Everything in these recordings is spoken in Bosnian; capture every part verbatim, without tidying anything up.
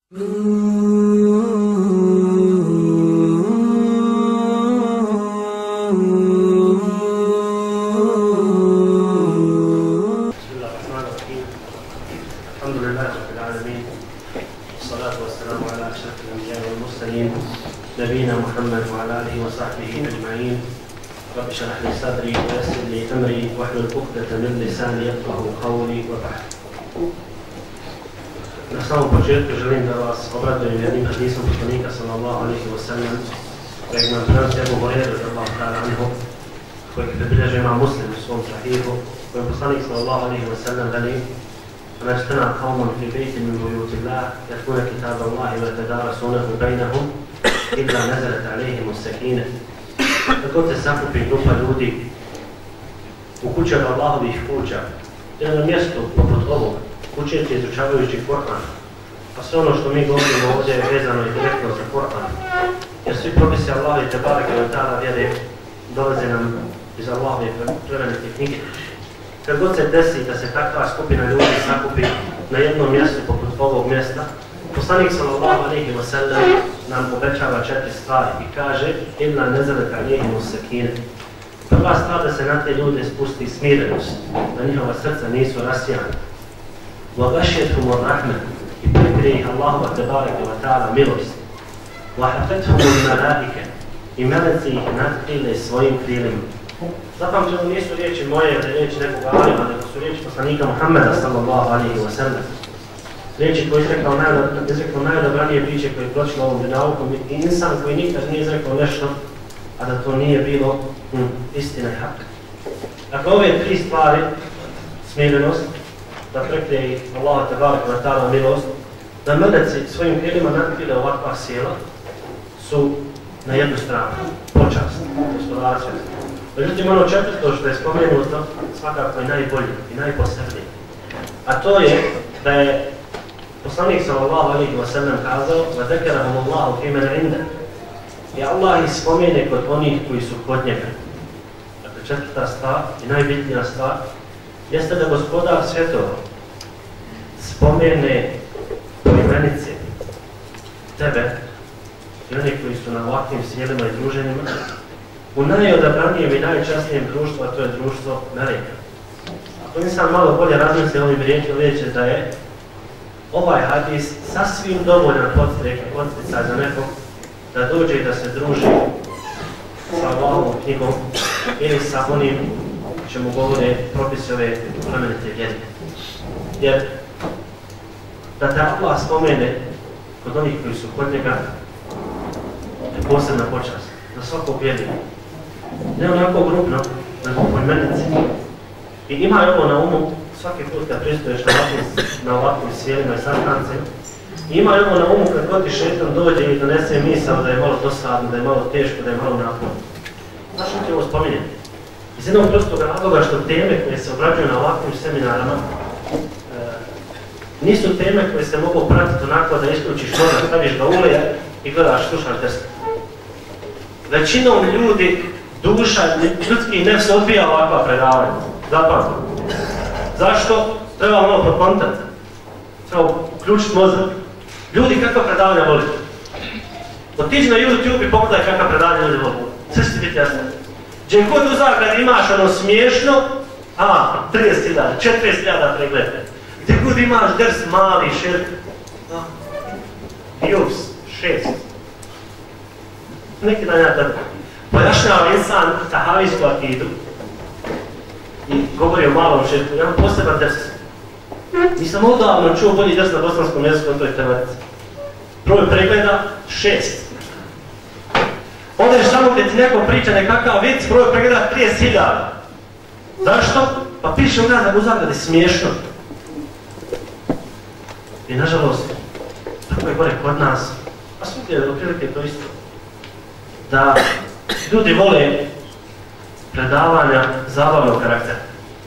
بسم الله الرحمن الرحيم. الحمد لله رب العالمين، والصلاة والسلام على أشرف الأنبياء والمرسلين نبينا محمد وعلى آله وصحبه أجمعين. رب اشرح لي صدري ويسر لي أمري واحلل عقدة من لساني يفقهوا قولي وبعد. Na samom početku želim da vas obradujem jednim hadisom poslanika sallallahu alejhi ve sellem, kojeg nam prenosi Ebu Hurajra radijallahu ta'ala anhu, kojeg bilježi Imam Muslim u svom sahihu, kojeg poslanik sallallahu alejhi ve sellem veli: "Ma ijtama qawmun fi baytin min buyutillah yatluna kitaba Allahi wa yatadarasunahu bainahum illa nazalat alayhim as-sakinah." Kako se sakupi grupa ljudi u kući od Allahovih kuća, na mjestu poput ovog, učiti izučavajući Kur'an, a sve ono što mi govorimo ovdje je vezano i direktno za Kur'an, jer svi propisi Allaha i tebareke ve ta'ala vjere dolaze nam iz Allahove plemenite knjige. Kad god se desi da se takva skupina ljudi sakupi na jednom mjestu poput ovog mjesta, poslanik sallallahu alejhi ve sellem nam obećava četiri stvari i kaže: "Illa nazalat alayhim as-sakinah." Prva stvar, da se na te ljude spusti smirenost, da njihova srca nisu rasijana. وَغَشِيَتْهُمُ الرَّحْمَةُ i prikrije ih Allahova tebareke ve ta'ala milost. وَحَفَتْهُمُ الْمَلَائِكَةُ i meleci ih natkrile svojim krilima. Zapamćeno nisu riječi moje ili riječi nekog alima, nego su riječi poslanika Muhammeda sallallahu alejhi ve sellem. Riječi koji je izrekao najdobranije priče koje je prošlo ovom dunjalukom i insan koji nikad nije izrekao nešto, a da to nije bilo hm, istina i hak. Dakle, ove tri stvari, smirenost, da prekrije ih Allaha tebareke ve ta'ala milost, da meleci svojim krilima natkrile ovakva sjela, su na jednu stranu počast, gospodarstva. Međutim, ono četvrto što je spomenuto svakako je najbolje i najposebnije. A to je da je poslanik sallallahu alejhi ve sellem kazao: "Zakerahum Allahu fi man inda." I Allah ih spomene kod onih koji su kod njega. Dakle, četvrta stvar i najbitnija stvar jeste da gospodar svjetova spomene po imenici tebe i oni koji su na ovakvim sjelima i druženjima u najodabranijem i najčasnijem društvu, a to je društvo meleka. Ako insan malo bolje razmisli ovim riječima, vidjet će da je ovaj hadis sasvim dovoljan podsticaj za nekog da dođe i da se druži sa Allahovom knjigom ili sa onim čemu govore propisi ove plemenite vjere. Jer da te Allah spomene kod onih koji su kod njega je posebna počast za svakog vjernika. Ne onako grupno, nego po imenici. I ima ovo na umu svaki put kad pristoješ na ovakvim, na ovakvim sjelima i sastancima. I ima ovo na umu kad god ti šetan dođe i donese misao da je malo dosadno, da je malo teško, da je malo naporno. Zašto ti ovo spominjati? Iz jednog prostog razloga što teme koje se obrađuju na ovakvim seminarama e, nisu teme koje se mogu pratiti onako da isključiš mozak, staviš ga ule i gledaš, slušaš desno. Većinom ljudi, duša, ljudski nef se odbija ovakva predavanja. Zapamtite. Zašto? Treba malo prokontati. Treba uključiti mozak. Ljudi kakva predavanja voli. Otiđi na YouTube i pogledaj kakva predavanja ljudi voli. Sve će ti biti jasno. Gdje god u zagradi imaš ono smiješno, a, trideset hiljada, četrdeset hiljada pregleda. Gdje god imaš ders mali, šir, a, jups, šest. Neki dan ja da pojašnjava insan tahavijsku akidu i govori o malom širku, jedan poseban ders. Nisam odavno čuo bolji ders na bosanskom jeziku od toj tematici. Broj pregleda, šest. Odeš samo gdje ti neko priča nekakav vic, broj pregleda trideset hiljada. Zašto? Pa piše u zagradi smiješno. I nažalost, tako je gore kod nas, a svugdje je otprilike to isto, da ljudi vole predavanja zabavnog karaktera.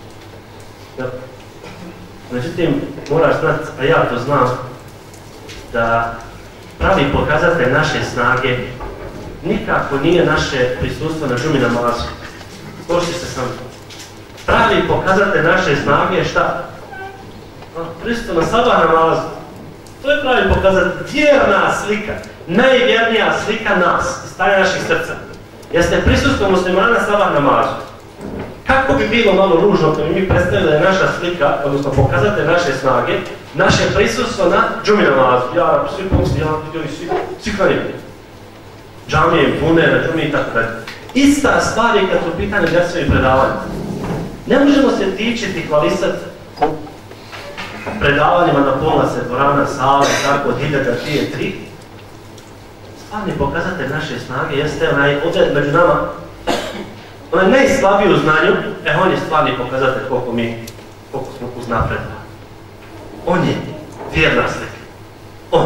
Međutim, moraš znati, a ja to znam, da pravi pokazatelj naše snage nikako nije naše prisustvo na džumi namazu. Složi se sam. Pravi pokazatelj naše snage je šta? Prisustvo na sabah namazu. To je pravi pokazati vjerna slika, najvjernija slika nas, stanja naših srca. Jeste prisustvo muslimana sabah namazu. Kako bi bilo malo ružno kad bi mi predstavili da je naša slika, odnosno pokazate naše snage, naše prisustvo na džumi namazu. Ja, svi pomisli, ja, vidio i svi, svi klanjeni. Džamije, pune, na džumi i tako dalje. Ista stvar je kad su pitanje djece i predavanja. Ne možemo se dičiti, hvalisati predavanjima na pola se dvorana, sale, tako od hiljada, dvije, tri. Stvarni pokazatelj naše snage jeste onaj ovdje među nama, onaj najslabiji u znanju, e on je stvarni pokazatelj koliko mi, koliko smo uznapredovali. On je vjerna slika. On.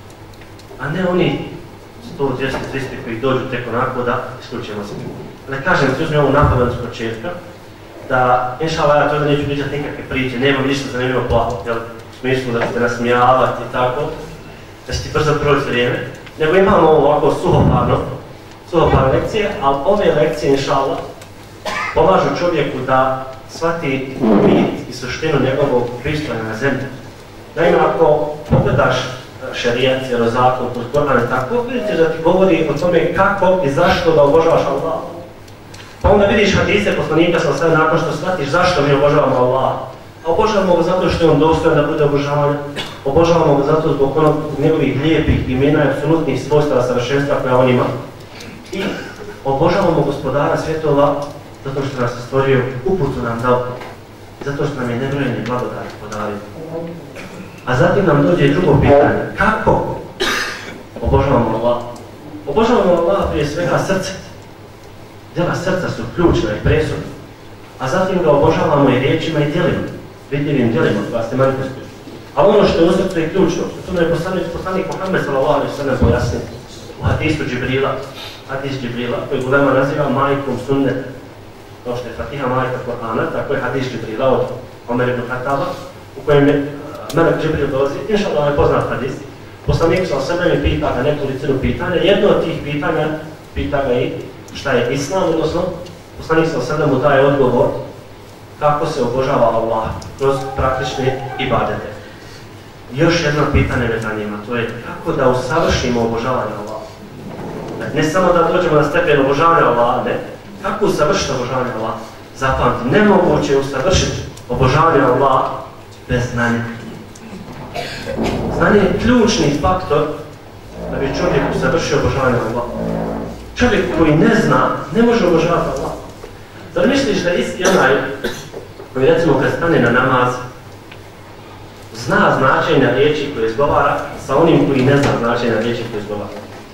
A ne oni sto, dvjesto, tristo koji dođu tek onako da isključujemo se. Ne kažem, ti uzmi ovu napamet s početka, da, inšala, ja to da neću pričati nikakve priče, nemam ništa zanimljivo plavo, jel, u smislu da ćete nasmijavati i tako, da će ti brzo proći vrijeme, nego imamo ovo ovako suhoparno, suhoparne lekcije, ali ove lekcije, inšala, pomažu čovjeku da shvati bit i suštinu njegovog pristojanja na zemlji. Naime, ako pogledaš šerijat, zakon, kroz Koran i tako, vidite da ti govori o tome kako i zašto da obožavaš Allah. Pa onda vidiš hadise poslanika sa sve nakon što shvatiš zašto mi obožavamo Allah. A obožavamo ga zato što je on dostojan da bude obožavan. Obožavamo ga zato zbog onog njegovih lijepih imena i apsolutnih svojstava savršenstva koja on ima. I obožavamo gospodara svjetova zato što nas je stvorio, uputu nam dao. Zato što nam je nebrojeni blagodati podario. A zatim nam dođe drugo pitanje. Kako obožavamo Allah? Obožavamo Allah prije svega srce. Djela srca su ključna i presudna. A zatim ga obožavamo i riječima i djelima. Vidljivim djelima koja se manifestuju. A ono što je u srcu je ključno, što to je poslanik, poslanik Muhammed sallallahu alejhi ve sellem pojasnio u hadisu Džibrila, hadis Džibrila, koji ulema naziva majkom sunneta. Kao što je Fatiha majka Korana, tako je hadis Džibrila od Omer ibn Khattaba, u kojem je Melek Džibril dolazi, inšallah je poznat hadis. Poslanik sallallahu alejhi ve sellem pita ga nekolicinu pitanja, jedno od tih pitanja pita ga i šta je Islam, odnosno poslanik sallallahu alejhi ve sellem mu daje odgovor kako se obožava Allah kroz praktične ibadete. Još jedno pitanje me zanima, to je kako da usavršimo obožavanje Allah. Ne samo da dođemo na stepen obožavanja Allah, ne. Kako usavršiti obožavanje Allah? Zapamti, nemoguće je usavršiti obožavanje Allah bez znanja. Znanje je ključni faktor da bi čovjek usavršio obožavanje Allah. Čovjek koji ne zna, ne može obožavati Allah. Zar misliš da isti onaj koji recimo kad stane na namaz, zna značenja riječi koje izgovara sa onim koji ne zna značenja riječi koje izgovara?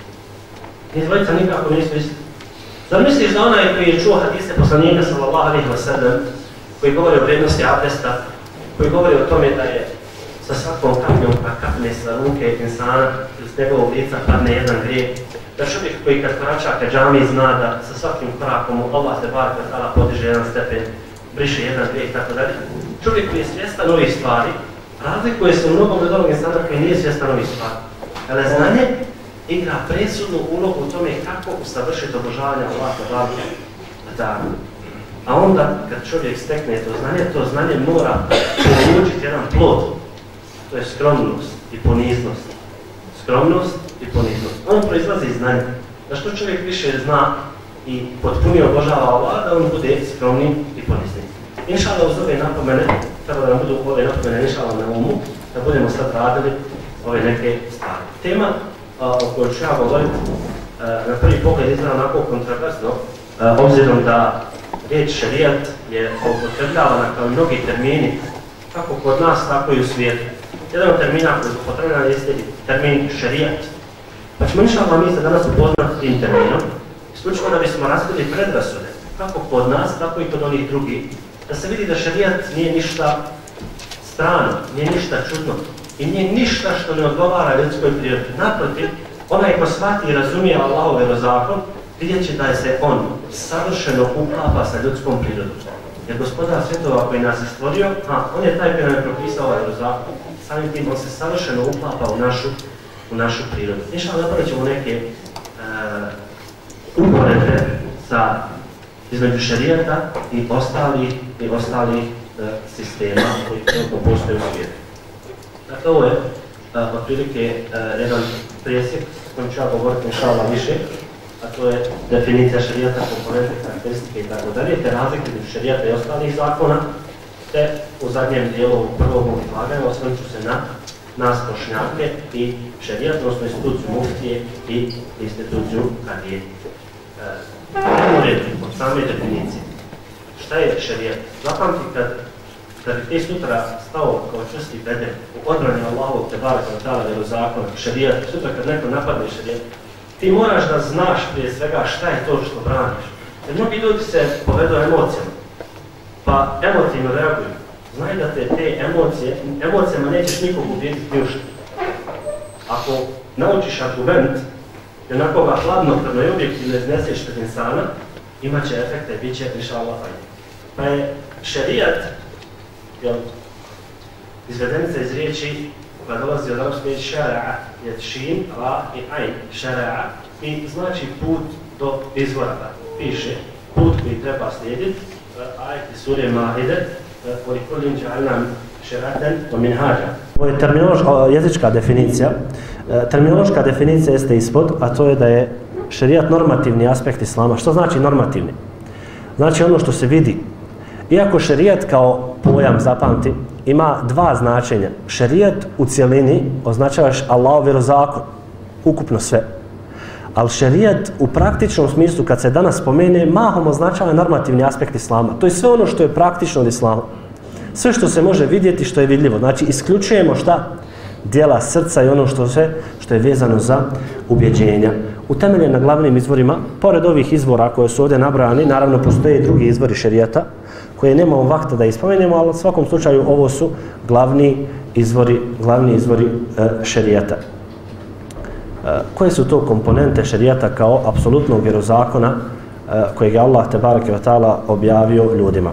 Ni dvojica nikako nisu isti. Zar misliš da onaj koji je čuo hadise poslanika sallallahu alejhi ve sellem, koji govori o vrijednosti abdesta, koji govori o tome da je sa svakom kapljom koja kapne sa ruke insana, s njegovog lica padne jedan grijeh, da čovjek koji kad korača ka džamiji zna da sa svakim korakom mu Allah te barek ve taala podiže jedan stepen, briše jedan grijeh i tako dalje. Čovjek koji je svjestan ovih stvari, razlikuje se u mnogom od onog insana koji nije svjestan ovih stvari. Ale znanje igra presudnu ulogu u tome kako usavršiti obožavanje Allah te barek ve taala. A onda kad čovjek stekne to znanje, to znanje mora polučiti jedan plod. To je skromnost i poniznost. Skromnost i poniznost. On proizlazi iz znanja. Da što čovjek više zna i potpunije obožava Allah, da on bude skromni i ponizni. Inšala uz ove napomene, treba da nam budu ove napomene inšala na umu, da budemo sad radili ove neke stvari. Tema a, o kojoj ću ja govoriti, na prvi pogled izgleda onako kontroverzno, obzirom da riječ šerijat je upotrebljavana kao mnogi termini, kako kod nas, tako i u svijetu. Jedan od termina koji je upotrebljavan jeste termin šerijat. Pa ćemo inšallah mi se danas upoznati tim terminom, isključivo da bismo razbili predrasude, kako kod nas, tako i kod onih drugih, da se vidi da šerijat nije ništa strano, nije ništa čudno i nije ništa što ne odgovara ljudskoj prirodi. Naprotiv, onaj ko shvati i razumije Allahov verozakon, vidjet će da se on savršeno uklapa sa ljudskom prirodom. Jer gospodar svjetova koji nas je stvorio, a, on je taj koji nam je propisao ovaj zakon, samim tim on se savršeno uklapa u našu, u našu prirodu. Inšallah napravit ćemo neke uh, uporedbe sa između šerijata i ostalih i ostalih uh, sistema koji trenutno postoje u svijetu. Dakle, ovo je otprilike jedan presjek kojim ću ja govoriti inšallah više, a to je definicija šerijata, komponente, karakteristike i tako dalje, te razlike između šerijata i ostalih zakona, te u zadnjem dijelu prvog mog izlaganja osvrnut ću se na nas Bošnjake i šerijat, odnosno instituciju muftije i instituciju kadije. Idemo reći od same definicije. Šta je šerijat? Zapamti kad da bi ti sutra stao kao čvrsti bedem u odbrani Allahovog te baraka wa ta'ala vjerozakona, šerijat, sutra kad neko napadne šerijat, ti moraš da znaš prije svega šta je to što braniš. Jer mnogi ljudi se povedu emocijama, pa emotivno reaguju. Znaj da te te emocije, emocijama nećeš nikog ubijeti ništa. Ako naučiš argument i onako ga hladno krvno i objektivno izneseš pred insana, imat će efekte, bit će inšallah fajn. Pa je šerijat, jel, izvedenica iz riječi koja dolazi od arapske riječi šara'a, je šin, ra i ajn, šara'a, i znači put do izvora. Piše put koji treba slijediti, ajeti sure Mahide, وَلِكُلِّنْ جَعَلْنَا شَرَعَةً وَمِنْهَاجًا. Ovo je terminološka, jezička definicija. Terminološka definicija jeste ispod, a to je da je šerijat normativni aspekt islama. Što znači normativni? Znači ono što se vidi. Iako šerijat kao pojam, zapamti, ima dva značenja. Šerijat u cjelini označavaš Allahov vjerozakon, ukupno sve. Ali šerijat u praktičnom smislu, kad se danas spomene, mahom označava normativni aspekt islama. To je sve ono što je praktično od islama. Sve što se može vidjeti, što je vidljivo. Znači, isključujemo šta? Dijela srca i ono što, se, što je vezano za ubjeđenja. Utemeljen na glavnim izvorima, pored ovih izvora koje su ovdje nabrani, naravno postoje i drugi izvori šerijata, koje nemamo vakta da ispomenemo, ali u svakom slučaju ovo su glavni izvori, glavni izvori e, šerijata. Koje su to komponente šerijata kao apsolutnog vjerozakona kojeg je Allah tebareke ve ta'ala objavio ljudima?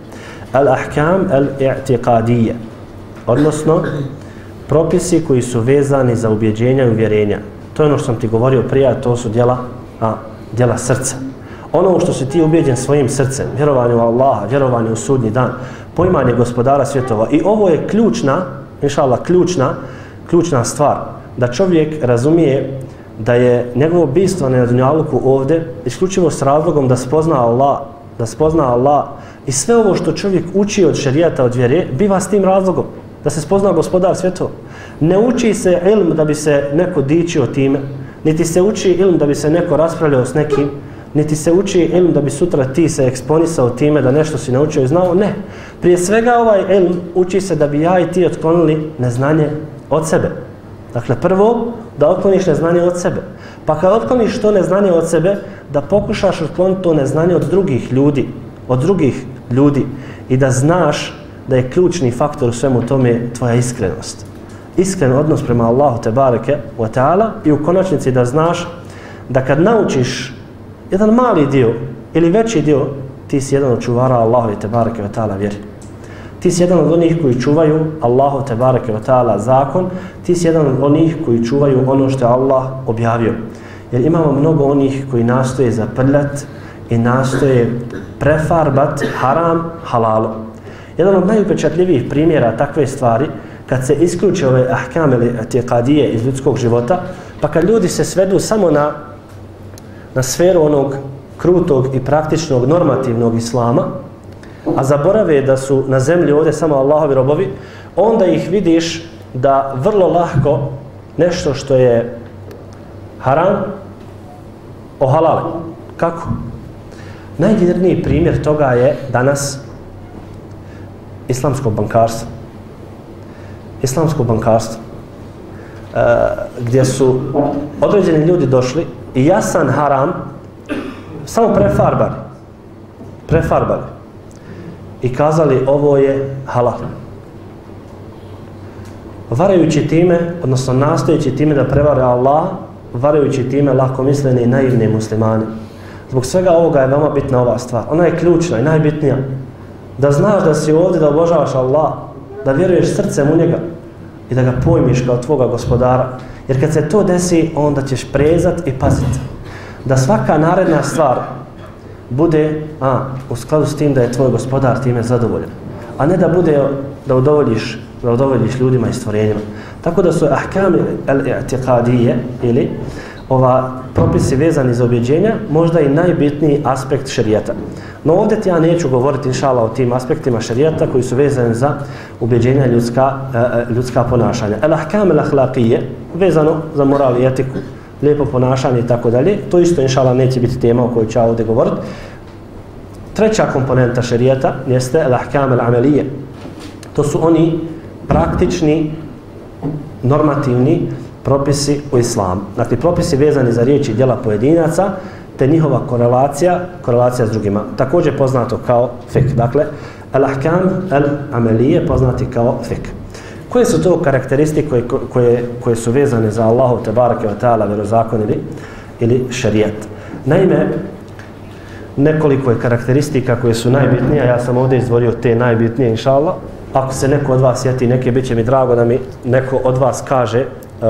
Al-ahkam al-i'tiqadije, odnosno propisi koji su vezani za ubjeđenja i uvjerenja. To je ono što sam ti govorio prije, to su djela, a, djela srca. Ono što si ti ubjeđen svojim srcem, vjerovanje u Allaha, vjerovanje u sudnji dan, poimanje gospodara svjetova. I ovo je ključna, inšallah, ključna, ključna stvar. Da čovjek razumije da je njegovo bistvo na dunjaluku ovdje isključivo s razlogom da spozna Allah, da spozna Allah i sve ovo što čovjek uči od šerijata, od vjere, biva s tim razlogom, da se spozna gospodar svjetova. Ne uči se ilm da bi se neko dičio time, niti se uči ilm da bi se neko raspravljao s nekim, niti se uči ilm da bi sutra ti se eksponisao time da nešto si naučio i znao, ne. Prije svega ovaj ilm uči se da bi ja i ti otklonili neznanje od sebe. Dakle, prvo, da otkloniš neznanje od sebe. Pa kad otkloniš to neznanje od sebe, da pokušaš otkloniti to neznanje od drugih ljudi, od drugih ljudi i da znaš da je ključni faktor u svemu tome tvoja iskrenost. Iskren odnos prema Allahu tebareke wa ta'ala i u konačnici da znaš da kad naučiš jedan mali dio ili veći dio, ti si jedan od čuvara Allahu tebareke wa ta'ala vjeri. Ti si jedan od onih koji čuvaju Allahu tebareke wa ta'ala zakon, ti si jedan od onih koji čuvaju ono što je Allah objavio. Jer imamo mnogo onih koji nastoje zaprljat i nastoje prefarbat haram halalu. Jedan od najupečatljivijih primjera takve stvari, kad se isključe ove ahkam ili atiqadije iz ljudskog života, pa kad ljudi se svedu samo na, na sferu onog krutog i praktičnog normativnog islama, a zaborave da su na zemlji ovdje samo Allahovi robovi, onda ih vidiš da vrlo lahko nešto što je haram ohalale. Kako? Najvjerniji primjer toga je danas islamsko bankarstvo. Islamsko bankarstvo. E, gdje su određeni ljudi došli i jasan haram samo prefarbali. Prefarbali. I kazali ovo je halal. Varajući time, odnosno nastojeći time da prevare Allah, varajući time lakomisleni i naivni muslimani. Zbog svega ovoga je veoma bitna ova stvar. Ona je ključna i najbitnija. Da znaš da si ovdje da obožavaš Allah, da vjeruješ srcem u njega i da ga pojmiš kao tvoga gospodara. Jer kad se to desi, onda ćeš prezat i paziti. Da svaka naredna stvar bude a, u skladu s tim da je tvoj gospodar time zadovoljan. A ne da bude da udovoljiš, da udovoljiš ljudima i stvorenjima. Tako da su ahkam al-i'tiqadije ili ova propisi vezani za ubjeđenja možda i najbitniji aspekt šerijata. No ovdje ja neću govoriti inšala o tim aspektima šerijata koji su vezani za ubjeđenja ljudska, ljudska ponašanja. Al-ahkam al-akhlaqije, vezano za moral i etiku, lijepo ponašanje i tako dalje, to isto inšala neće biti tema o kojoj ću ja ovdje govoriti. Treća komponenta šerijata jeste al-ahkam al-amelije. To su oni praktični, normativni propisi u islamu. Dakle, propisi vezani za riječi i djela pojedinaca, te njihova korelacija, korelacija s drugima. Također poznato kao fik. Dakle, al-ahkam al-amelije poznati kao fik. Koje su to karakteristike koje, koje, koje su vezane za Allahu tebareke ve ta'ala vjerozakon ili, ili šerijat? Naime, nekoliko je karakteristika koje su najbitnije, ja sam ovdje izdvorio te najbitnije, inšallah. Ako se neko od vas sjeti neke, bit će mi drago da mi neko od vas kaže uh,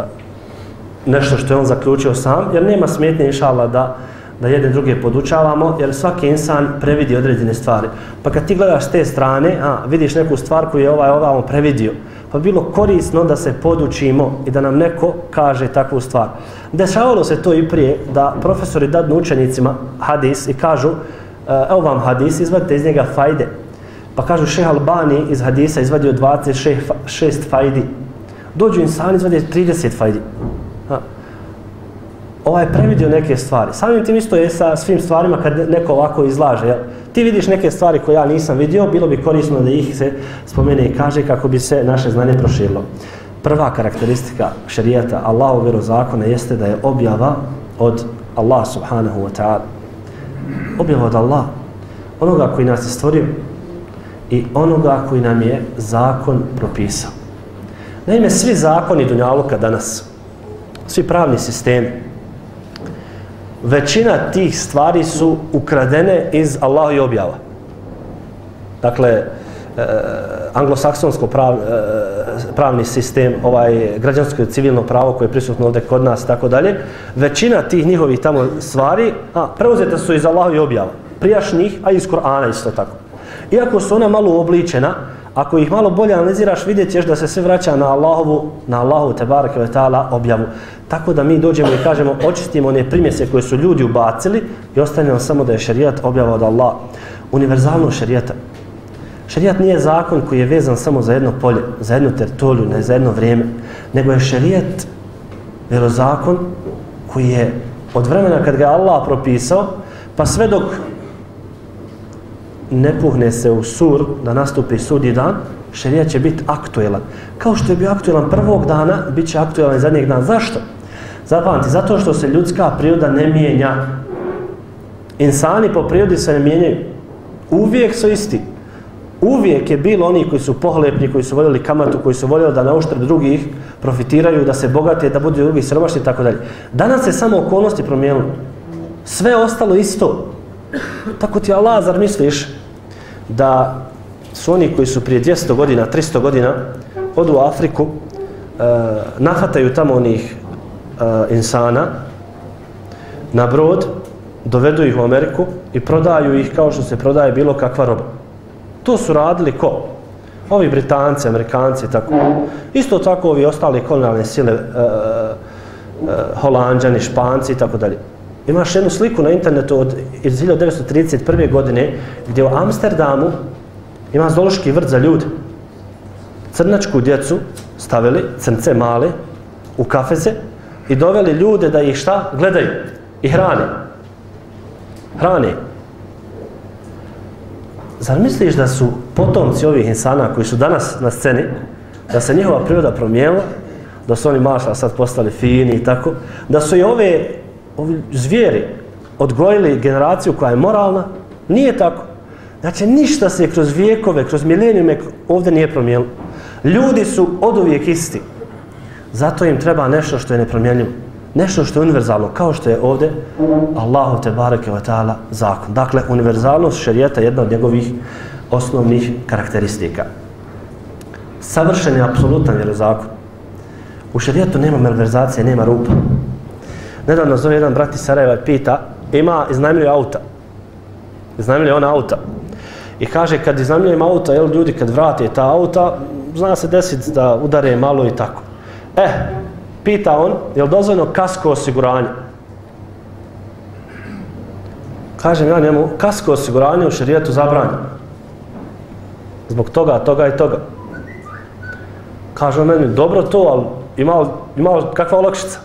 nešto što je on zaključio sam, jer nema smetnje, inšallah, da, da jedne druge podučavamo, jer svaki insan previdi određene stvari. Pa kad ti gledaš s te strane, a, vidiš neku stvar koju je ovaj ovamo previdio, pa bilo korisno da se podučimo i da nam neko kaže takvu stvar. Dešavalo se to i prije da profesori dadnu učenicima hadis i kažu, evo vam hadis, izvadite iz njega fajde. Pa kažu šejh Albani iz hadisa izvadio dvadeset šest fajdi. Dođu insani, izvadio trideset fajdi. Ha. Ovaj je previdio neke stvari. Samim tim isto je sa svim stvarima kad neko ovako izlaže. Jel? Ti vidiš neke stvari koje ja nisam vidio, bilo bi korisno da ih se spomene i kaže kako bi se naše znanje proširilo. Prva karakteristika šerijata, Allahu vjerozakona, jeste da je objava od Allah subhanahu wa ta'ala. Objava od Allah, onoga koji nas je stvorio i onoga koji nam je zakon propisao. Naime, svi zakoni dunjaluka danas, svi pravni sistemi, većina tih stvari su ukradene iz Allahovih objava. Dakle, e, anglosaksonsko prav, e, pravni sistem, ovaj građansko civilno pravo koje je prisutno ovdje kod nas i tako dalje, većina tih njihovih tamo stvari a, preuzete su iz Allahovih objava, prijašnjih, a iz Kur'ana isto tako. Iako su ona malo uobličena, ako ih malo bolje analiziraš, vidjet ćeš da se sve vraća na Allahovu, na Allahu tebareke ve ta'ala objavu. Tako da mi dođemo i kažemo, očistimo one primjese koje su ljudi ubacili i ostane nam samo da je šerijat objava od Allah. Univerzalno šerijata. Šerijat nije zakon koji je vezan samo za jedno polje, za jednu teritoriju, ne za jedno vrijeme, nego je šerijat vjerozakon koji je od vremena kad ga je Allah propisao, pa sve dok ne puhne se u sur da nastupi sudnji dan, šerijat će biti aktuelan. Kao što je bio aktuelan prvog dana, bit će aktuelan i zadnjeg dana. Zašto? Zapamti, zato što se ljudska priroda ne mijenja. Insani po prirodi se ne mijenjaju. Uvijek su isti. Uvijek je bilo oni koji su pohlepni, koji su voljeli kamatu, koji su voljeli da na uštrb drugih profitiraju, da se bogate, da budu drugi siromašni i tako dalje. Danas se samo okolnosti promijenilo. Sve ostalo isto. Tako ti Allah, zar misliš da su oni koji su prije dvjesto godina, tristo godina odu u Afriku, uh, nahataju tamo onih uh, insana na brod, dovedu ih u Ameriku i prodaju ih kao što se prodaje bilo kakva roba. To su radili ko? Ovi Britanci, Amerikanci i tako. Isto tako ovi ostali kolonijalne sile, uh, uh, Holanđani, Španci i tako dalje. Imaš jednu sliku na internetu od iz hiljadu devetsto trideset prve godine gdje u Amsterdamu ima zoološki vrt za ljude. Crnačku djecu stavili, crnce male, u kafeze i doveli ljude da ih šta? Gledaju i hrane. Hrane. Zar misliš da su potomci ovih insana koji su danas na sceni, da se njihova priroda promijenila, da su oni mašla sad postali fini i tako, da su i ove ovi zvijeri odgojili generaciju koja je moralna? Nije tako. Znači, ništa se kroz vijekove, kroz milenijume ovdje nije promijenilo. Ljudi su oduvijek isti. Zato im treba nešto što je nepromjenjivo. Nešto što je univerzalno, kao što je ovdje Allahu tebareke ve ta'ala zakon. Dakle, univerzalnost šerijata je jedna od njegovih osnovnih karakteristika. Savršen je apsolutan vjerozakon. U šerijatu nema malverzacije, nema rupa. Nedavno zove jedan brat iz Sarajeva i pita, ima, iznajmljuje auta. Iznajmljuje ona auta. I kaže, kad iznajmljujem auta, jel, ljudi kad vrate ta auta, zna se desiti da udare malo i tako. E, pita on, je li dozvoljeno kasko osiguranje? Kažem ja njemu, kasko osiguranje u šerijetu zabranjeno. Zbog toga, toga i toga. Kaže on meni, dobro to, ali ima, ima kakva olakšica?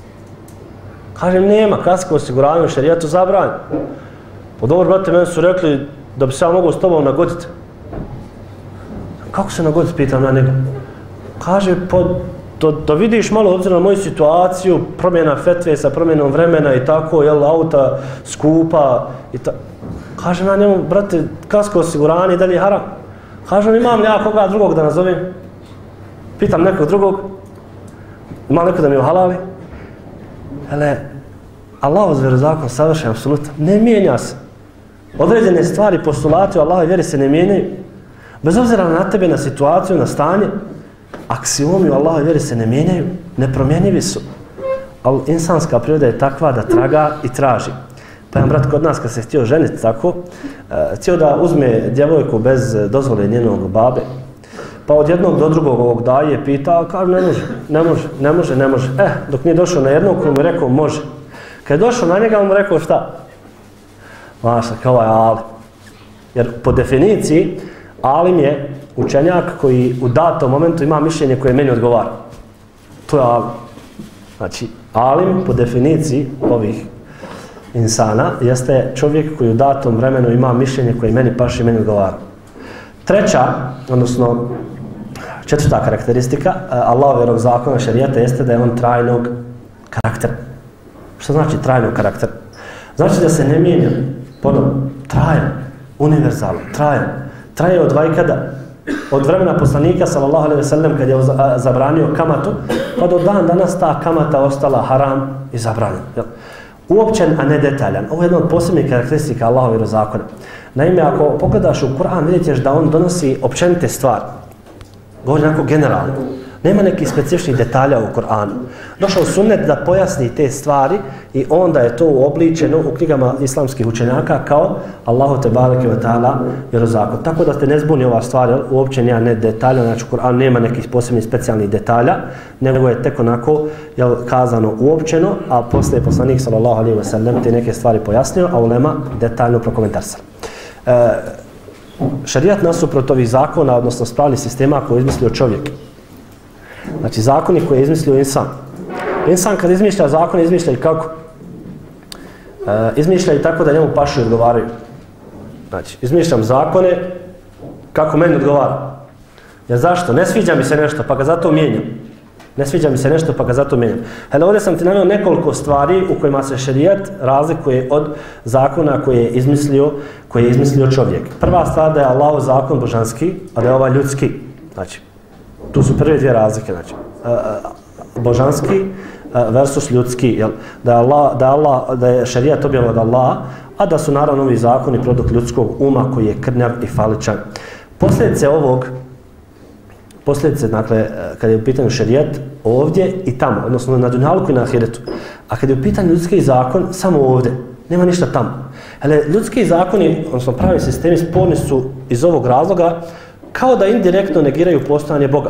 Kažem, nema, kasko osiguranje u šerijetu zabranjeno. Pa dobro, brate, meni su rekli da bi se ja mogao s tobom nagoditi. Kako se nagoditi, pitam ja njega. Kaže, pa da, da vidiš malo obzirom na moju situaciju, promjena fetve sa promjenom vremena i tako, jel, auta skupa i tako. Kažem ja njemu, brate, kasko osiguranje i dalje haram. Kažem, imam li ja koga drugog da nazovem? Pitam nekog drugog, ima neko da mi ohalali? Hele, Allah uz vjerozakon savršen, apsolutno, ne mijenja se. Određene stvari, postulati u Allahove vjeri se ne mijenjaju. Bez obzira na tebe, na situaciju, na stanje, aksiomi u Allahove vjeri se ne mijenjaju, nepromjenjivi su. Ali insanska priroda je takva da traga i traži. Pa jedan brat kod nas kad se htio ženiti tako, htio da uzme djevojku bez dozvole njenog babe. Pa od jednog do drugog ovog daje pitao, kaže ne može, ne može, ne može, ne može. Eh, dok nije došao na jednog koji mu je rekao može. Kad je došao na njega, on mu rekao šta? Maša, kao je alim. Jer po definiciji, alim je učenjak koji u datom momentu ima mišljenje koje meni odgovara. To je alim. Znači, alim po definiciji ovih insana jeste čovjek koji u datom vremenu ima mišljenje koje meni paše i meni odgovara. Treća, odnosno četvrta karakteristika Allahovog zakona šerijata jeste da je on trajnog karaktera. Što znači trajnog karaktera? Znači da se ne mijenja, ponovno, trajan, univerzalan, trajan. Traje od vajkada, od vremena poslanika sallallahu alejhi ve sellem kad je zabranio kamatu, pa do dan danas ta kamata ostala haram i zabranjena. Uopćen, a ne detaljan. Ovo je jedna od posebnih karakteristika Allahovog zakona. Naime, ako pogledaš u Kur'an, vidjet ćeš da on donosi općenite stvari. Govori onako generalno. Nema nekih specifičnih detalja u Kur'anu. Došao sunnet da pojasni te stvari i onda je to uobličeno u knjigama islamskih učenjaka kao Allahu te bareke ve taala vjerozakon. Tako da te ne zbuni ova stvar, uopće ja ne detalja, znači u Kur'anu nema nekih posebnih specijalnih detalja, nego je tek onako jel, kazano uopćeno, a posle je poslanik sallallahu alejhi ve sellem te neke stvari pojasnio, a ulema detaljno prokomentarisala. E, šarijat nasuprot ovih zakona, odnosno pravnih sistema koje je izmislio čovjek. Znači zakoni koje je izmislio insan. Insan kad izmišlja zakone, izmišlja i kako? E, izmišlja i tako da njemu pašu i odgovaraju. Znači, izmišljam zakone kako meni odgovara. Jer zašto? Ne sviđa mi se nešto, pa ga zato mijenjam. Ne sviđa mi se nešto, pa ga zato mijenjam. Hele, ovdje sam ti naveo nekoliko stvari u kojima se šerijat razlikuje od zakona koje je izmislio, koje je izmislio čovjek. Prva stvar da je Allahov zakon božanski, a da je ovaj ljudski. Znači, tu su prve dvije razlike. Znači, božanski versus ljudski. Jel? Da je, Allah, da je, Allah, da je šerijat objavljen od Allaha, a da su naravno ovi zakoni produkt ljudskog uma koji je krnjav i faličan. Posljedice ovog posljedice, dakle, kada je u pitanju šerijat, ovdje i tamo, odnosno na dunjalku i na ahiretu. A kada je u pitanju ljudski zakon, samo ovdje, nema ništa tamo. Hele, ljudski zakoni, odnosno pravi sistemi, sporni su iz ovog razloga kao da indirektno negiraju postojanje Boga.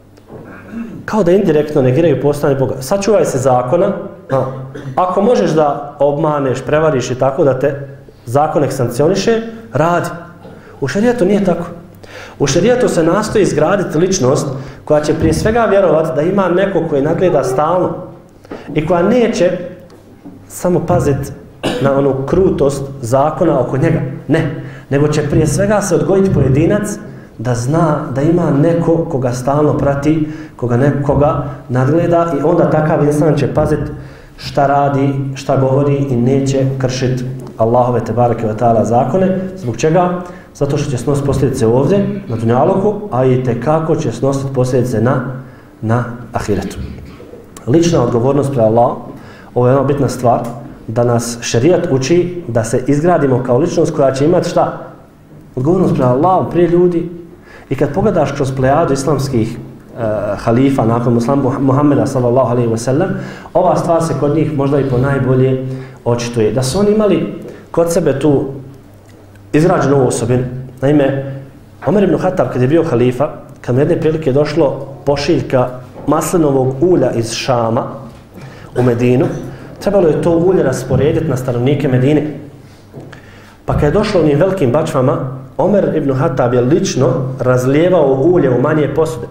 Kao da indirektno negiraju postojanje Boga. Sačuvaj se zakona, a, ako možeš da obmaneš, prevariš i tako da te zakon sankcioniše, radi. U šerijatu nije tako. U šerijatu se nastoji izgraditi ličnost koja će prije svega vjerovati da ima neko koji nadgleda stalno i koja neće samo paziti na onu krutost zakona oko njega. Ne, nego će prije svega se odgojiti pojedinac da zna da ima neko koga stalno prati, koga nekoga nadgleda i onda takav insan će paziti šta radi, šta govori i neće kršiti Allahove te bareke ve taala zakone. Zbog čega? Zato što će snositi posljedice ovdje, na dunjaluku, a i tekako će snositi posljedice na, na ahiretu. Lična odgovornost pred Allahom, ovo je jedna bitna stvar, da nas šerijat uči da se izgradimo kao ličnost koja će imati šta? Odgovornost pred Allahom, prije ljudi. I kad pogledaš kroz plejadu islamskih uh, halifa nakon muslima Muhammeda sallallahu alejhi ve sellem, ova stvar se kod njih možda i po najbolje očituje. Da su oni imali kod sebe tu izrađenu ovu osobinu. Naime, Omer ibn Khattab kad je bio halifa, kad mi jedne prilike došlo pošiljka maslinovog ulja iz Šama u Medinu, trebalo je to ulje rasporediti na stanovnike Medine. Pa kad je došlo onim velikim bačvama, Omer ibn Hatab je lično razlijevao ulje u manje posude.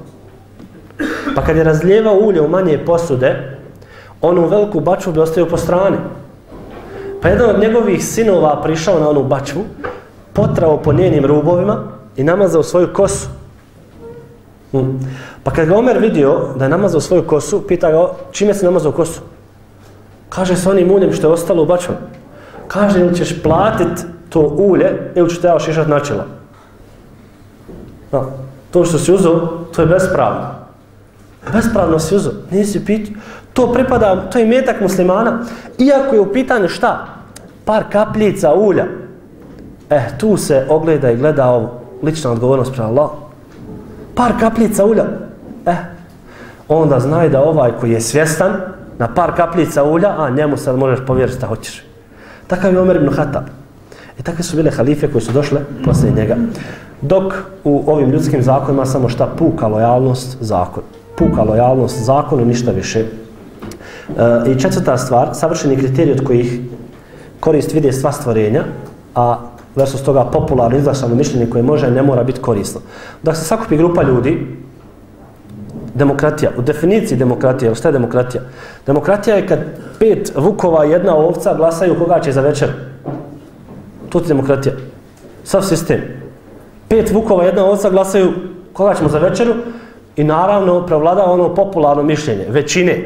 Pa kad je razlijevao ulje u manje posude, onu veliku bačvu bi ostavio po strani. Pa jedan od njegovih sinova prišao na onu bačvu, potrao po njenim rubovima i namazao svoju kosu. Hmm. Pa kad ga Omer vidio da je namazao svoju kosu, pita ga čime si namazao kosu? Kaže s onim uljem što je ostalo u bačvu. Kaže ili ćeš platit to ulje ili ću te ja ošišat načela. No, to što si uzeo, to je bespravno. Bespravno si uzeo, nisi pitao. To pripada, to je imetak muslimana, iako je u pitanju šta? Par kapljica ulja. Eh, tu se ogleda i gleda ovo, lična odgovornost prema Allah. Par kapljica ulja. Eh, onda znaj da ovaj koji je svjestan na par kapljica ulja, a njemu sad možeš povjeriti šta hoćeš. Takav je Omer ibn Hatab. I takve su bile halife koji su došle poslije njega. Dok u ovim ljudskim zakonima samo šta puka lojalnost zakonu. Puka lojalnost zakonu, ništa više. E, I četvrta stvar, savršeni kriterij od kojih korist vide sva stvorenja, a versus toga popularno izglasano mišljenje koje može i ne mora biti korisno. Dok se sakupi grupa ljudi, demokratija, u definiciji demokratije, šta je demokratija? Demokratija je kad pet vukova i jedna ovca glasaju koga će za večer. To je demokratija. Sav sistem. Pet vukova i jedna ovca glasaju koga ćemo za večeru i naravno prevlada ono popularno mišljenje, većine.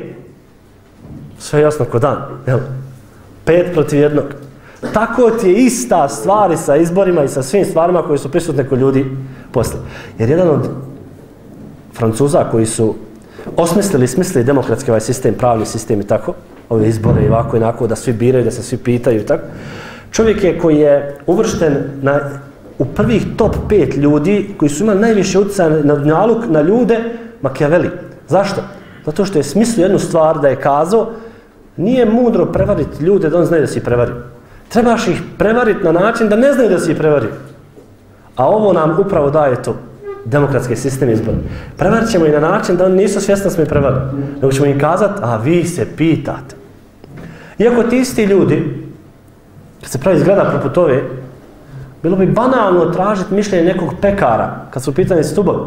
Sve jasno ko dan. Jel? Pet protiv jednog. Tako ti je ista stvar i sa izborima i sa svim stvarima koji su prisutne kod ljudi posle. Jer jedan od Francuza koji su osmislili, smislili demokratski ovaj sistem, pravni sistem i tako, ove izbore i ovako i onako, da svi biraju, da se svi pitaju i tako. Čovjek je koji je uvršten na, u prvih top pet ljudi koji su imali najviše utjecaja na dunjaluk, na ljude, Machiavelli. Zašto? Zato što je smislio jednu stvar da je kazao, nije mudro prevariti ljude da on znaju da si ih prevario. Trebaš ih prevariti na način da ne znaju da si ih prevario. A ovo nam upravo daje to. Demokratski sistem izbora. Prevarit ćemo i na način da oni nisu svjesni da smo ih prevarili. Nego ćemo im kazati, a vi se pitate. Iako ti isti ljudi, kad se pravi zgrada poput ove, bilo bi banalno tražiti mišljenje nekog pekara, kad su u pitanju stubovi.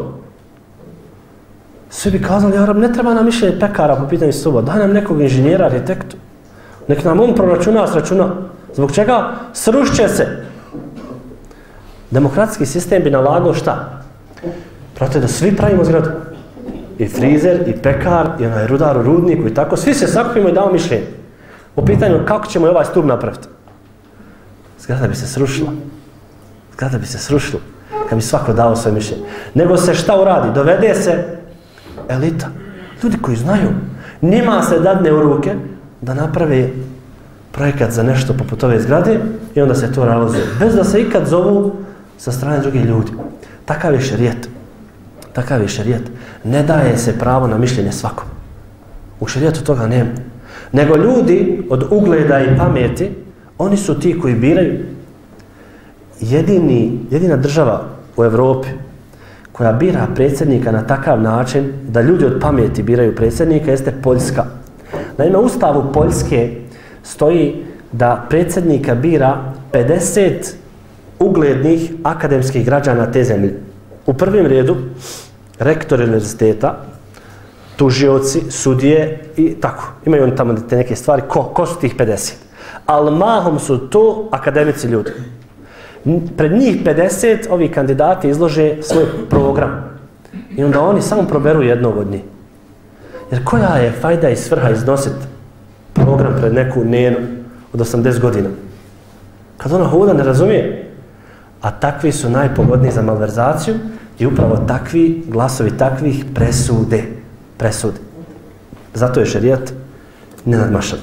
Svi bi kazali, Arab, ne treba nam mišljenje pekara po pitanju stubova, daj nam nekog inženjera, arhitektu. Nek nam on proračuna, sračuna. Zbog čega? Srušće se. Demokratski sistem bi nalagao šta? Prate da svi pravimo zgradu. I frizer, i pekar, i onaj rudar u rudniku i tako. Svi se sakupimo i damo mišljenje. U pitanju kako ćemo ovaj stup napraviti. Zgrada bi se srušila. Zgrada bi se srušila. Kad bi svako dao svoje mišljenje. Nego se šta uradi? Dovede se elita. Ljudi koji znaju. Njima se dadne u ruke da naprave projekat za nešto poput ove zgrade i onda se to realizuje. Bez da se ikad zovu sa strane drugih ljudi. Takav je šerijet. Takav je šerijet. Ne daje se pravo na mišljenje svakom. U šerijetu toga nema. Nego ljudi od ugleda i pameti, oni su ti koji biraju. Jedini, jedina država u Evropi koja bira predsjednika na takav način da ljudi od pameti biraju predsjednika jeste Poljska. Naime, u Ustavu Poljske stoji da predsjednika bira pedeset uglednih akademskih građana te zemlje. U prvim redu rektor univerziteta, tužioci, sudije i tako. Imaju oni tamo te neke stvari. Ko, ko su tih pedeset? Ali mahom su to akademici ljudi. Pred njih pedeset ovi kandidati izlože svoj program. I onda oni samo proberu jednog od njih. Jer koja je fajda i svrha iznositi program pred neku nenu od osamdeset godina? Kad ona huda ne razumije. A takvi su najpogodniji za malverzaciju i upravo takvi glasovi takvih presude. Presude. Zato je šerijat nenadmašan.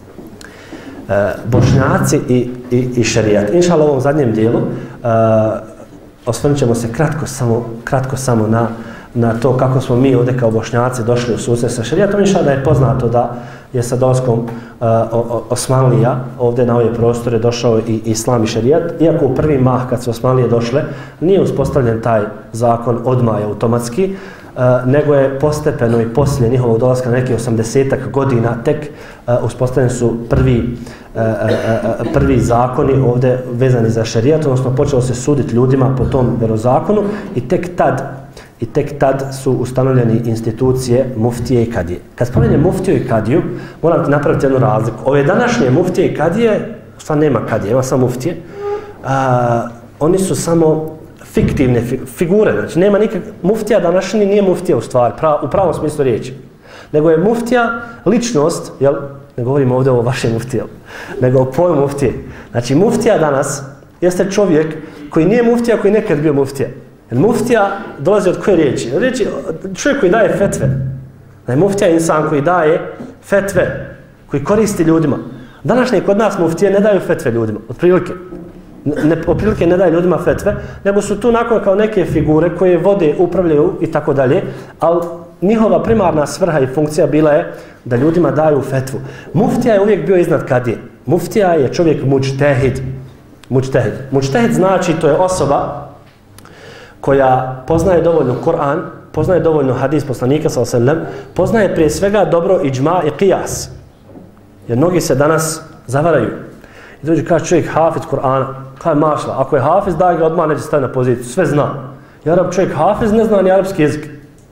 E, Bošnjaci i, i, i šerijat. Inšala u ovom zadnjem dijelu e, osvrnut ćemo se kratko samo, kratko samo na na to kako smo mi ovdje kao Bošnjaci došli u susret sa šerijatom. Inša da je poznato da je sa dolaskom uh, Osmanlija ovdje na ove prostore došao i islam i šerijat. Iako u prvi mah kad su Osmanlije došle nije uspostavljen taj zakon odmah automatski, uh, nego je postepeno i poslije njihovog dolaska na nekih osamdesetak godina tek uh, uspostavljeni su prvi, uh, uh, prvi zakoni ovdje vezani za šerijat, odnosno počelo se suditi ljudima po tom verozakonu i tek tad I tek tad su ustanovljeni institucije muftije i kadije. Kad spomenem muftiju i kadiju, moram napraviti jednu razliku. Ove današnje muftije i kadije, šta nema kadije, ima samo muftije, a, oni su samo fiktivne figure. Znači, nema nikak... Muftija današnji nije muftija u stvari, prav, u pravom smislu riječi. Nego je muftija ličnost, jel? Ne govorimo ovdje o vašem muftiju, nego o pojmu muftije. Znači, muftija danas jeste čovjek koji nije muftija, koji nekad bio muftija. Jer muftija dolazi od koje riječi? Riječi čovjek koji daje fetve. Da je muftija insan koji daje fetve, koji koristi ljudima. Današnje kod nas muftije ne daju fetve ljudima, otprilike. Ne, otprilike ne daju ljudima fetve, nego su tu nakon kao neke figure koje vode, upravljaju i tako dalje, ali njihova primarna svrha i funkcija bila je da ljudima daju fetvu. Muftija je uvijek bio iznad kadije. Muftija je čovjek mučtehid. Mučtehid. Mučtehid znači to je osoba koja poznaje dovoljno Kur'an, poznaje dovoljno hadis poslanika sallallahu alejhi ve sellem, poznaje prije svega dobro iđma i qiyas. Jer mnogi se danas zavaraju. I dođe kaže čovjek hafiz Kur'ana, kaže mašla, ako je hafiz daj ga odmah neće staviti na poziciju, sve zna. I arab čovjek hafiz ne zna ni arapski jezik.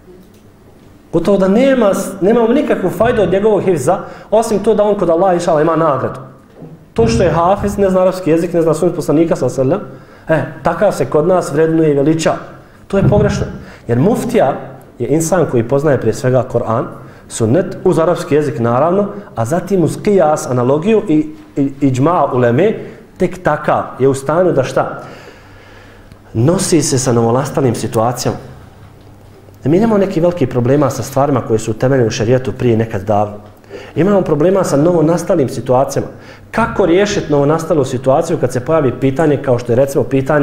Gotovo da nema, nemamo nikakvu fajdu od njegovog hifza, osim to da on kod Allah inšala ima nagradu. To što je hafiz, ne zna arapski jezik, ne zna sunnet poslanika sallallahu alejhi ve sellem, E, takav se kod nas vrednuje i veliča. To je pogrešno. Jer muftija je insan koji poznaje prije svega Kur'an, sunnet, uz arapski jezik naravno, a zatim uz qiyas, analogiju i, i, i džma uleme, tek takav je u stanju da šta? Nosi se sa novonastalim situacijama. Mi imamo neki veliki problema sa stvarima koje su utemeljene u šerijetu prije nekad davno. Imamo problema sa novonastalim situacijama. Kako riješiti novonastalu situaciju kad se pojavi pitanje kao što je recimo pitanje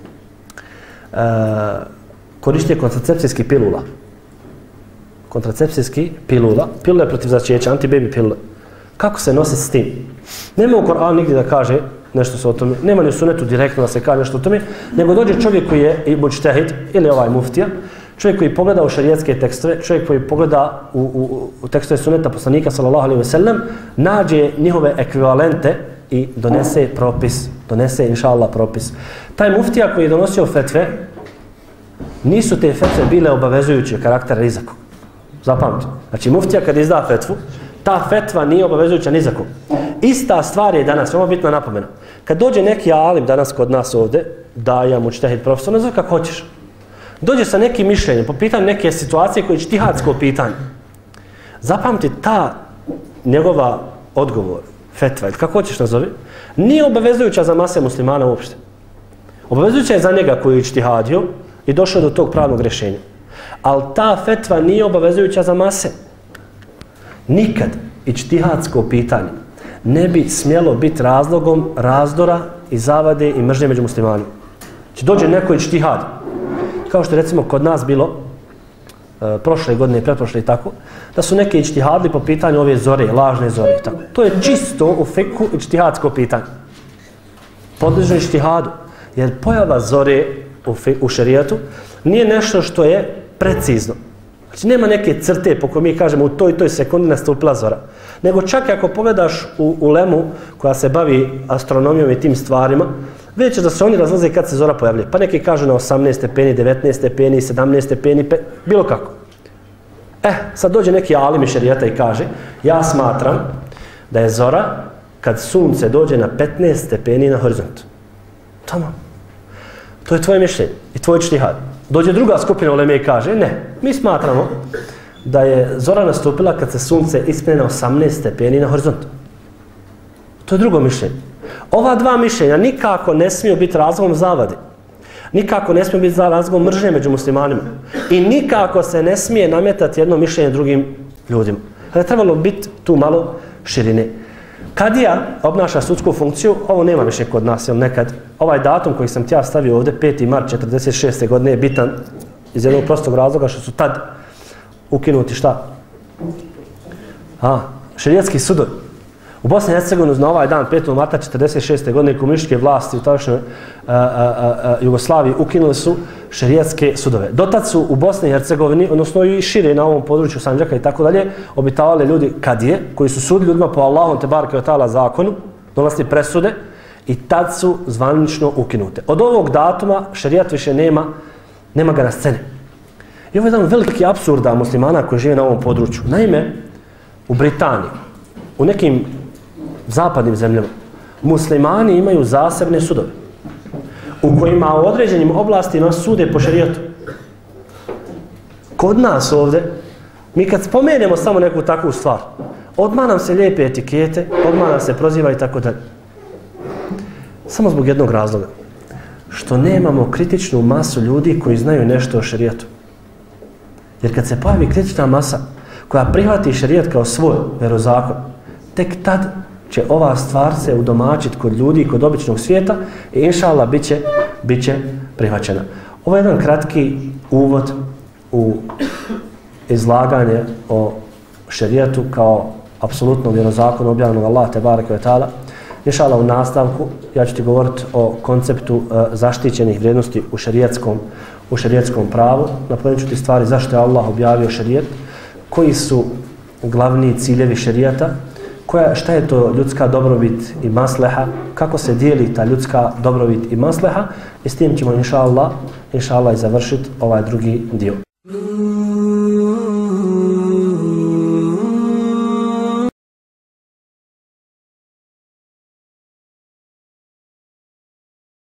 e, korištenja kontracepcijskih pilula. Kontracepcijskih pilula. Pilule protiv začeća, antibaby pilule. Kako se nosi s tim? Nema u Koranu nigdje da kaže nešto se o tome. Nema ni u sunetu direktno da se kaže nešto o tome. Nego dođe čovjek koji je i mučtehid ili ovaj muftija. Čovjek koji pogleda u šarijetske tekstove, čovjek koji pogleda u, u, u tekstove suneta poslanika sallallahu alejhi ve sellem, nađe njihove ekvivalente i donese propis, donese inša Allah propis. Taj muftija koji je donosio fetve, nisu te fetve bile obavezujuće karaktera ni za kog. Zapamtite. Znači muftija kad izda fetvu, ta fetva nije obavezujuća ni za kog. Ista stvar je danas, veoma bitna napomena. Kad dođe neki alim danas kod nas ovdje, daja, mučtehid, profesor, ne zove kako hoćeš. Dođe sa nekim mišljenjem, po pitanju neke situacije koje je ijtihadsko pitanje. Zapamti ta njegova odgovor, fetva, ili kako hoćeš nazove, nije obavezujuća za mase muslimana uopšte. Obavezujuća je za njega koji je ijtihadio i došao do tog pravnog rješenja. Ali ta fetva nije obavezujuća za mase. Nikad ijtihadsko pitanje ne bi smjelo biti razlogom razdora i zavade i mržnje među muslimanima. Znači dođe neko ijtihad, kao što je recimo kod nas bilo e, prošle godine i pretprošle i tako, da su neke ijtihadli po pitanju ove zore, lažne zore i tako. To je čisto u fiku ijtihadsko pitanje. Podležno ijtihadu. Jer pojava zore u, u šerijatu nije nešto što je precizno. Znači nema neke crte po kojoj mi kažemo u toj toj sekundi nastupila zora. Nego čak ako pogledaš u, u lemu koja se bavi astronomijom i tim stvarima, vidjet ćeš da se oni razlaze kad se zora pojavlja. Pa neki kažu na osamnaest stepeni, devetnaest stepeni, sedamnaest stepeni, pe, bilo kako. Eh, sad dođe neki alim iz šerijata i kaže, ja smatram da je zora kad sunce dođe na petnaest stepeni na horizontu. Tamo. To je tvoje mišljenje i tvoj ijtihad. Dođe druga skupina uleme i kaže, ne, mi smatramo da je zora nastupila kad se sunce ispne na osamnaest stepeni na horizontu. To je drugo mišljenje. Ova dva mišljenja nikako ne smiju biti razlogom zavade. Nikako ne smiju biti razlogom mržnje među muslimanima. I nikako se ne smije nametati jedno mišljenje drugim ljudima. Kada je trebalo biti tu malo širine. Kadija obnaša sudsku funkciju, ovo nema više kod nas, jel nekad. Ovaj datum koji sam ti ja stavio ovdje, peti mart četrdeset šeste godine, je bitan iz jednog prostog razloga što su tad ukinuti šta? A, šerijatski sudovi. U Bosni i Hercegovini na ovaj dan, petog marta četrdeset šeste godine, komunističke vlasti u tadašnjoj Jugoslaviji ukinuli su šerijatske sudove. Dotad su u Bosni i Hercegovini, odnosno i šire na ovom području Sandžaka i tako dalje, obitavali ljudi kadije, koji su sudili ljudima po Allahom te bareke ve taala zakonu, donosili presude i tad su zvanično ukinute. Od ovog datuma šerijat više nema, nema ga na sceni. I ovo je jedan veliki apsurda muslimana koji žive na ovom području. Naime, u Britaniji, u nekim zapadnim zemljama, muslimani imaju zasebne sudove u kojima u određenim oblastima sude po šerijatu. Kod nas ovdje, mi kad spomenemo samo neku takvu stvar, odmah nam se lijepe etikete, odmah nam se proziva i tako dalje. Samo zbog jednog razloga. Što nemamo kritičnu masu ljudi koji znaju nešto o šerijatu. Jer kad se pojavi kritična masa koja prihvati šerijat kao svoj verozakon, tek tad će ova stvar se udomačiti kod ljudi, kod običnog svijeta i inša Allah bit će, bit će prihvaćena. Ovo je jedan kratki uvod u izlaganje o šerijatu kao apsolutnom vjerozakonu objavljenog Allaha te bareke ve taala. Inša Allah u nastavku ja ću ti govoriti o konceptu uh, zaštićenih vrijednosti u šerijatskom, u šerijatskom pravu. Napomenut ću ti stvari zašto je Allah objavio šerijat, koji su glavni ciljevi šerijata, koja, šta je to ljudska dobrobit i masleha, kako se dijeli ta ljudska dobrobit i masleha i s tim ćemo inša Allah, inša Allah i završiti ovaj drugi dio.